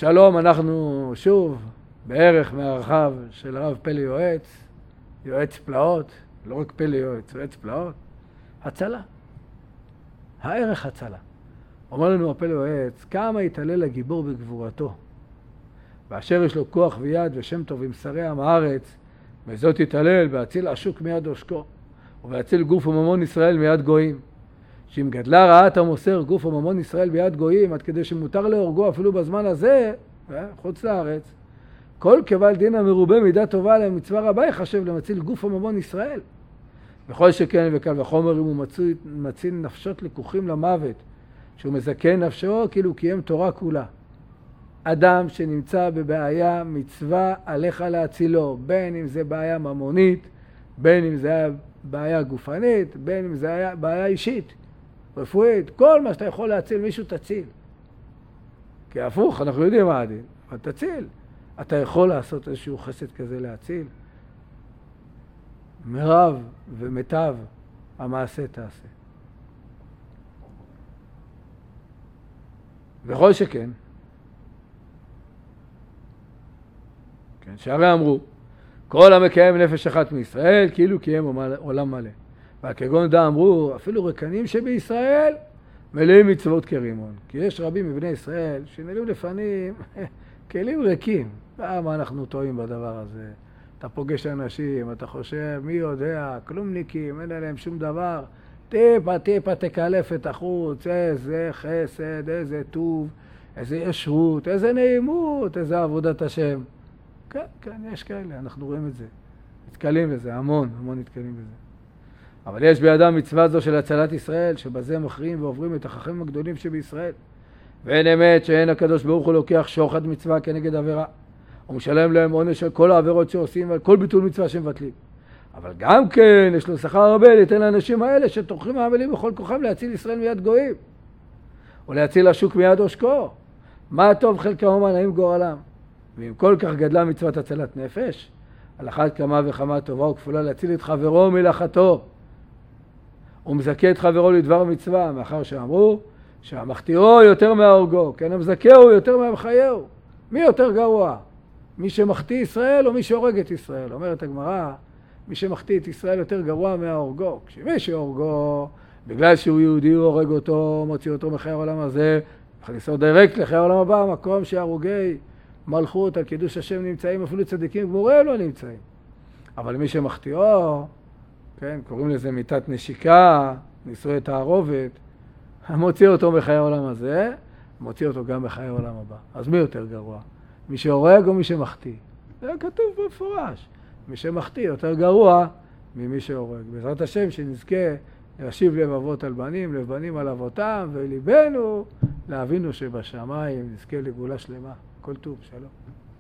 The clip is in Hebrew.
שלום, אנחנו שוב בערך מהרחב של הרב פלא יועץ, יועץ פלאות, לא רק פלא יועץ, יועץ פלאות, הצלה. הערך הצלה. אומר לנו הפלא יועץ, כמה יתעלל הגיבור בגבורתו, באשר יש לו כוח ויד ושם טוב עם שרי עם הארץ, וזאת יתעלל בהציל עשוק מיד עושקו, ובהציל גוף וממון ישראל מיד גויים. שאם גדלה רעת המוסר גוף וממון ישראל ביד גויים, עד כדי שמותר להורגו אפילו בזמן הזה, חוץ לארץ, כל קבל דין המרובה מידה טובה עליהם מצווה רבה יחשב למציל גוף וממון ישראל. בכל שכן וקל וחומר אם הוא מציל נפשות לקוחים למוות, שהוא מזכה נפשו כאילו קיים תורה כולה. אדם שנמצא בבעיה מצווה עליך להצילו, בין אם זה בעיה ממונית, בין אם זה בעיה גופנית, בין אם זה בעיה אישית, רפואית, כל מה שאתה יכול להציל מישהו תציל. כי הפוך, אנחנו יודעים מה הדין, אבל תציל. אתה יכול לעשות איזשהו חסד כזה להציל. מרב ומיטב המעשה תעשה. בכל שכן, כן, שהרי אמרו, כל המקיים נפש אחת מישראל, כאילו קיים עולם מלא. והכגון דה אמרו, אפילו רקנים שבישראל, מלאים מצוות כרימון. כי יש רבים מבני ישראל שנראים לפנים כלים ריקים. מה אנחנו טועים בדבר הזה? אתה פוגש אנשים, אתה חושב, מי יודע, כלומניקים, אין עליהם שום דבר. טיפה תקלף את החוץ, איזה חסד, איזה טוב, איזה ישרות, איזה נעימות, איזה עבודת השם. כן, כן, יש כאלה, אנחנו רואים את זה. נתקלים בזה, המון נתקלים בזה. אבל יש בידם מצווה זו של הצלת ישראל, שבזה מכריעים ועוברים את החכמים הגדולים שבישראל. ואין אמת שאין הקדוש ברוך הוא לוקח שוחד מצווה כנגד עבירה. הוא משלם להם עונש של כל העבירות שעושים ועל כל ביטול מצווה שמבטלים. אבל גם כן יש לו שכר הרבה ליתן לאנשים האלה שתורכים העמלים בכל כוחם להציל ישראל מיד גויים. ולהציל השוק מיד עושקו. מה טוב חלקם ומה נעים גורלם. ואם כל כך גדלה מצוות הצלת נפש, על אחת כמה וכמה טובה וכפולה להציל את חברו מלאכתו. הוא מזכה את חברו לדבר מצווה, מאחר שאמרו שהמחטיאו יותר מההורגו, כן, המזכהו יותר מהמחייהו. מי יותר גרוע? מי שמחטיא ישראל או מי שהורג את ישראל? אומרת הגמרא, מי שמחטיא את ישראל יותר גרוע מההורגו. כשמי שהורגו, בגלל שהוא יהודי הוא הורג אותו, מוציא אותו מחיי העולם הזה, מכניסו דירקט לחיי העולם הבא, מקום שהרוגי מלכות על קידוש השם נמצאים, אפילו צדיקים גמורים לא נמצאים. אבל מי שמחטיאו, כן, קוראים לזה מיתת נשיקה, נישואי תערובת, מוציא אותו מחיי העולם הזה, מוציא אותו גם בחיי העולם הבא. אז מי יותר גרוע? מי שהורג או מי שמחטיא? זה כתוב במפורש. מי שמחטיא יותר גרוע ממי שהורג. בעזרת השם שנזכה להשיב לב אבות על בנים, לב בנים על אבותם, וליבנו לאבינו שבשמיים נזכה לגאולה שלמה. כל טוב, שלום.